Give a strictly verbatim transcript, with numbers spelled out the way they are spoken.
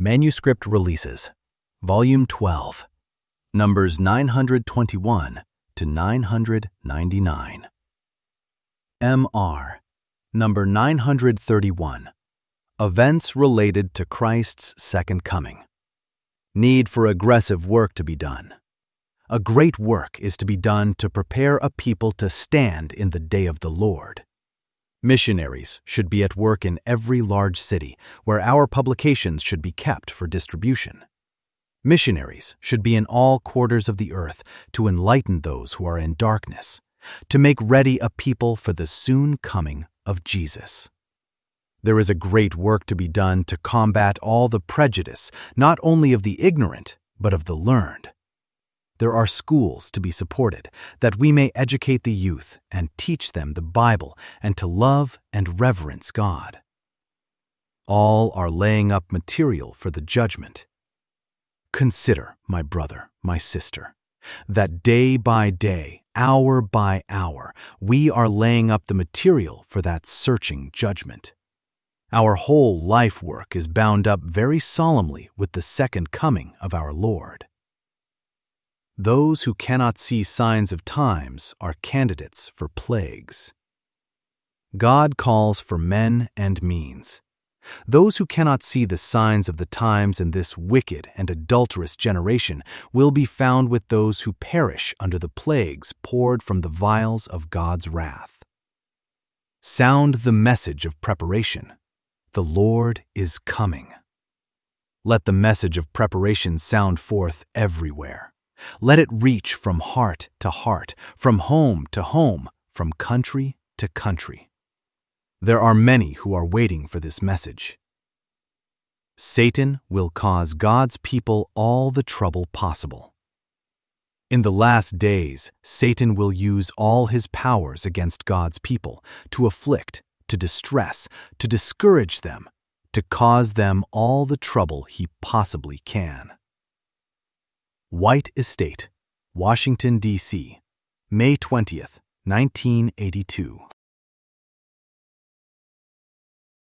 Manuscript Releases, Volume twelve, numbers nine hundred twenty-one to nine hundred ninety-nine. M R, number nine hundred thirty-one, Events Related to Christ's Second Coming. Need for aggressive work to be done. A great work is to be done to prepare a people to stand in the day of the Lord. Missionaries should be at work in every large city where our publications should be kept for distribution. Missionaries should be in all quarters of the earth to enlighten those who are in darkness, to make ready a people for the soon coming of Jesus. There is a great work to be done to combat all the prejudice, not only of the ignorant, but of the learned. There are schools to be supported, that we may educate the youth and teach them the Bible and to love and reverence God. All are laying up material for the judgment. Consider, my brother, my sister, that day by day, hour by hour, we are laying up the material for that searching judgment. Our whole life work is bound up very solemnly with the second coming of our Lord. Those who cannot see signs of times are candidates for plagues. God calls for men and means. Those who cannot see the signs of the times in this wicked and adulterous generation will be found with those who perish under the plagues poured from the vials of God's wrath. Sound the message of preparation. The Lord is coming. Let the message of preparation sound forth everywhere. Let it reach from heart to heart, from home to home, from country to country. There are many who are waiting for this message. Satan will cause God's people all the trouble possible. In the last days, Satan will use all his powers against God's people to afflict, to distress, to discourage them, to cause them all the trouble he possibly can. White Estate, Washington, D C, May twentieth, nineteen eighty-two.